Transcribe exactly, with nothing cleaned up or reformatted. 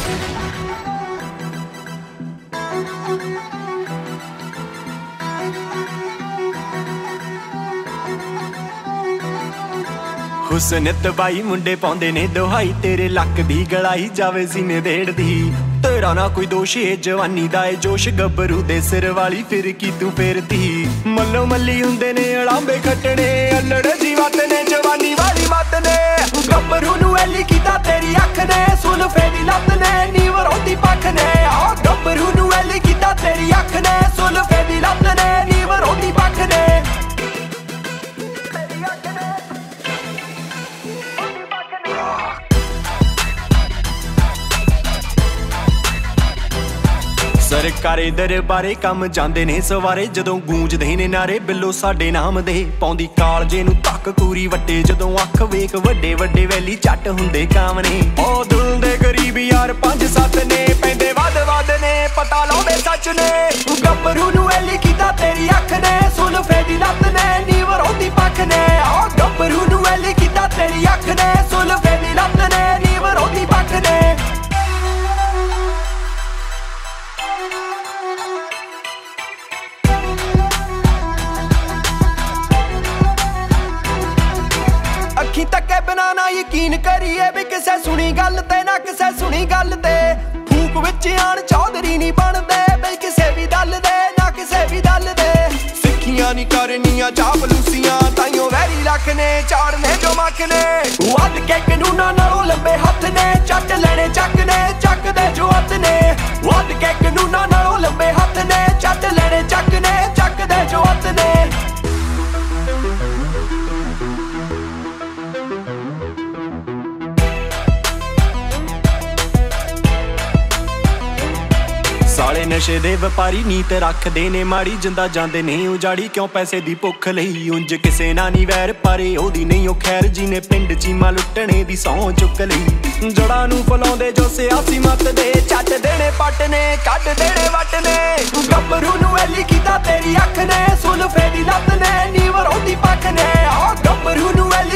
ਹੁਸਨ ਤਬਾਈ ਮੁੰਡੇ ਪਾਉਂਦੇ ਨੇ ਦੁਹਾਈ ਤੇਰੇ ਲੱਕ ਦੀ ਗਲਾਈ ਜਾਵੇ ਸੀਨੇ ਦੇੜਦੀ ਤੇਰਾ ਨਾ ਕੋਈ ਦੋਸ਼ ਏ ਜਵਾਨੀ ਦਾ ਏ ਜੋਸ਼ ਗੱਭਰੂ ਦੇ ਸਿਰ ਵਾਲੀ ਫਿਰ ਕੀ ਤੂੰ ਫੇਰਦੀ ਮੱਲੋ ਮੱਲੀ ਹੁੰਦੇ ਨੇ ਅਲਾਂਬੇ ਖੱਟਣੇ ਅਲੜ ਜੀ ਵੱਤ ਨੇ ਜਵਾਨੀ ਵਾਲੀ ਮੱਤ ਨੇ ਗੱਭਰੂ ਨੂੰ ਐਲੀ ਕੀਤਾ ਤੇਰੀ ਅੱਖ ਨੇ ਸੁਲਫੇ ਦੀ ਲੱਤ ਨੇ ਨੀਵ ਰੋਂਦੀ ਪੱਖ ਨੇ ਆ ਗੱਭਰੂ ਨੂੰ ਐਲੀ ਕੀਤਾ ਤੇਰੀ ਅੱਖ ਨੇ ਸੁਲਫੇ ਦੀ ਲੱਤ ਨੇ ਨੀਵ ਰੋਂਦੀ ਪੱਖ ਨੇ ਸਰਕਾਰੇ ਦਰਬਾਰੇ ਕੰਮ ਜਾਂਦੇ ਨੇ ਸਵਾਰੇ ਜਦੋਂ ਗੂੰਜਦੇ ਨੇ ਨਾਰੇ ਬਿੱਲੋ ਸਾਡੇ ਨਾਮ ਦੇ ਪਾਉਂਦੀ ਕਾਲਜੇ ਨੂੰ ਤੱਕ ਕੂਰੀ ਵੱਟੇ ਜਦੋਂ ਅੱਖ ਵੇਖ ਵੱਡੇ ਵੱਡੇ ਵੈਲੀ ਝੱਟ ਹੁੰਦੇ ਕਾਮ ਨੇ ਉਹ ਦਿਲ ਦੇ ਗਰੀਬ ਯਾਰ ਪੰਜ ਸੱਤ ਨੇ ਪੈਂਦੇ ਵੱਧ ਵੱਧ ਨੇ ਪਤਾ ਲਾਉਂਦੇ ਸੱਚ ਨੇ ਗੱਭਰੂ ਨੂੰ ਐਲੀ ਕੀਤਾ ਤੇਰੀ ਅੱਖ ਨੇ ਸੁਲਫੇ ਦੀ ਲੱਤ ਨੇ ਨੀਵ ਰੋਂਦੀ ਪੱਖ ਨੇ ਉਹ ਗੱਭਰੂ ਨੂੰ ਐਲੀ ਕੀਤਾ ਤੇਰੀ ਅੱਖ ਨੇ ਸੁਲਫੇ ਦੀ ਲੱਤ ਨੇ ਨੀਵ ਰੋਂਦੀ ਪੱਖ ਨੇ ਅੱਖੀਂ ਤੱਕੇ ਬਿਨਾ ਨਾ ਯਕੀਨ ਕਰੀਏ ਵੀ ਕਿਸੇ ਸੁਣੀ ਗੱਲ ਤੇ ਨਾ ਕਿਸੇ ਸੁਣੀ ਗੱਲ ਤੇ ਫੂਕ ਵਿੱਚ ਆਣ ਚੌਧਰੀ ਨਹੀਂ ਬਣਦੇ ਬਈ ਕਿਸੇ ਵੀ ਦਲ ਦੇ ਨਾ ਕਿਸੇ ਵੀ ਦਲ ਦੇ ਸਿੱਖੀਆਂ ਨਹੀਂ ਕਰਨੀਆਂ ਚਾਪਲੂਸੀਆਂ ਤਾਈਓ ਵੈਰੀ ਲੱਖ ਨੇ ਚਾੜਨੇ ਜੋ ਮੱਖ ਨੇ ਵੱਧ ਕੇ ਕਾਨੂੰਨਾਂ ਨਾਲੋਂ ਲੰਬੇ ਹੱਥ ਨੇ ਚੱਟ ਲੈਣੇ ਚੱਕ ਨੇ ਚੱਕਦੇ ਜੋ ਹੱਥ ਨੇ ਵੱਧ ਕੇ ਕਾਨੂੰਨਾਂ ਨਾਲੋਂ ਲੰਬੇ ਹੱਥ ਨੇ ਚੱਟ ਲੈਣੇ ਚੱਕ ਨੇ ਚੱਕਦੇ ਜੋ ਹੱਥ ਨੇ ਸਾਲੇ ਨਸ਼ੇ ਦੇ ਵਪਾਰੀ ਨੀਤ ਰੱਖਦੇ ਨੇ ਮਾੜੀ ਜਿੰਦਾ ਜਾਂਦੇ ਨੇ ਉਜਾੜੀ ਕਿਉਂ ਪੈਸੇ ਦੀ ਭੁੱਖ ਲਈ ਉਂਝ ਕਿਸੇ ਨਾਲ ਨਹੀਂ ਵੈਰ ਪਾਰੇ ਉਹਦੀ ਨਹੀਂ ਉਹ ਖੈਰ ਜਿਹਨੇ ਪਿੰਡ ਚੀਮਾ ਲੁੱਟਣੇ ਦੀ ਸਹੁੰ ਚੁੱਕ ਲਈ ਜੜਾਂ ਨੂੰ ਫਲਾਉਂਦੇ ਜੋ ਸਿਆਸੀ ਮੱਤ ਦੇ ਚੱਟ ਦੇਣੇ ਪੱਟ ਨੇ ਕੱਢ ਦੇਣੇ ਵੱਟ ਨੇ ਗੱਭਰੂ ਨੂੰ ਐਲੀ ਕੀਤਾ ਤੇਰੀ ਅੱਖ ਨੇ ਸੁਲਫੇ ਦੀ ਲੱਤ ਨੇ ਨੀਵ ਰੋਂਦੀ ਪੱਖ ਨੇ ਆ ਗੱਭਰੂ ਨੂੰ ਐਲੀ